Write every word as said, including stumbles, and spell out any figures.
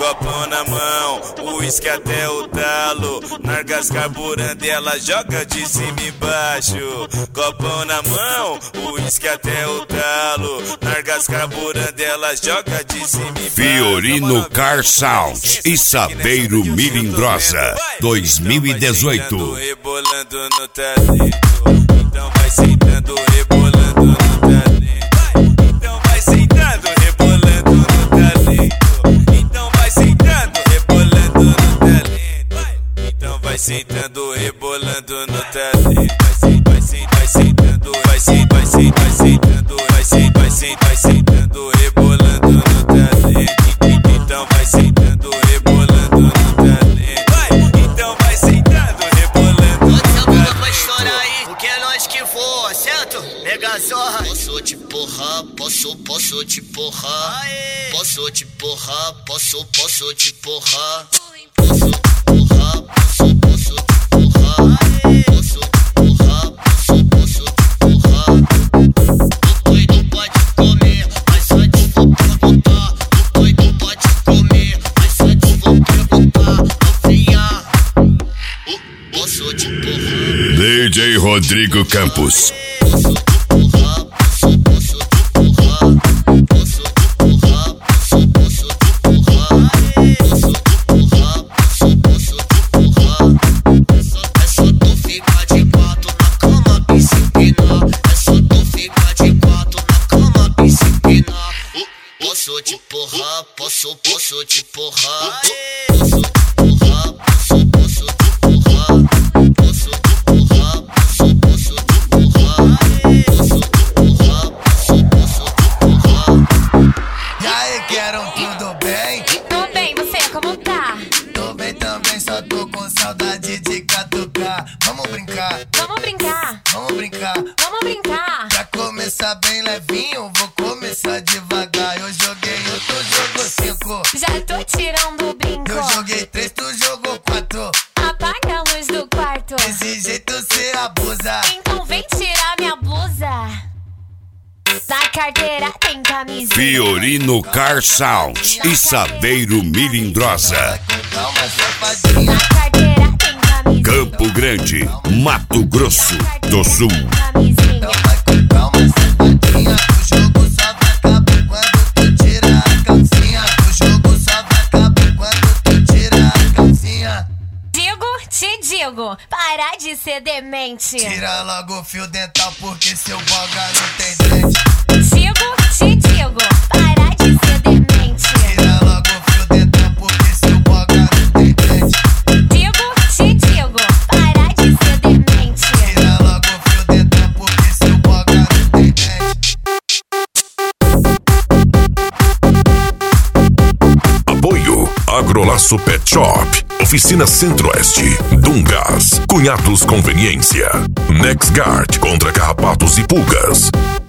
Copo na mão, uísque até o talo. Nargas carburando, ela joga de cima e embaixo. Copo na mão, uísque até o talo. Nargas carburando, ela joga de cima e embaixo. Fiorino Car Sound e Saveiro Melindrosa dois mil e dezoito. Rebolando no talento, então vai sentando, rebolando no talento. Então vai sentando, rebolando no talento. Então vai sentando, rebolando no talento. Então vai sentando, rebolando no talento. Vai sentando, vai sentando, vai sentando, vai sentando, vai sentando, vai sentando, vai sentando, rebolando no talento. Então vai sentando, rebolando no talento. Então vai sentando, rebolando no talento. Bota a bola pra estourar aí, porque é nós que voa, certo? Mega zorra. Posso te porrar, posso, posso te porrar. Posso te porrar, posso, posso te porrar. Posso porrar, posso, posso te porrar. Posso porrar, posso, posso te porrar. O doido pode comer, mas só te vou perguntar. O doido pode comer, mas só te vou perguntar. Novinha, posso te porrar. D J Rodrigo Campos. Posso te porrar, posso, posso te porrar. Posso te porrar, posso, posso te porrar. Posso te porrar, posso, posso te porrar. É só tu ficar de quatro na cama e se empinar. É só tu ficar de quatro na cama e se empinar. Posso te porrar, posso, posso te porrar. Posso te porrar, posso, posso te porrar. Posso te porrar, posso, posso te porrar. Posso te porrar, posso, posso te porrar. E aí, quero tudo bem? Tô bem, você como tá? Tô bem também, só tô com saudade de catucar. Vamos brincar, Vamos brincar, vamos brincar. vamos brincar. Pra começar bem levinho, vou começar devagar. Eu joguei um, tu jogou cinco. Já tô tirando o brinco. Eu joguei três, tu jogou quatro. Apaga a luz do quarto. Desse jeito cê abusa. Então vem tirar minha blusa. Na carteira tem camisinha. Fiorino Car Sound e Saveiro Melindrosa. Vai com calma, safadinha. Na carteira tem camisinha. Campo Grande, Mato Grosso do Sul. Camisinha. Então vai com calma, safadinha. O jogo só vai acabar quando tu tira a calcinha. O jogo só vai acabar quando tu tira a calcinha. Digo, te digo, para de ser demente. Tira logo o fio dental porque seu boga não tem dente. Digo, te digo, para de ser demente. Tira logo o fio dental porque seu boga não tem dente. Digo, te digo, para de ser demente. Tira logo o fio dental porque seu boga não tem dente. Apoio Agrolaço Pet Shop, Oficina Centro-Oeste, Dungas, Cunhados Conveniência, NexGuard contra carrapatos e pulgas.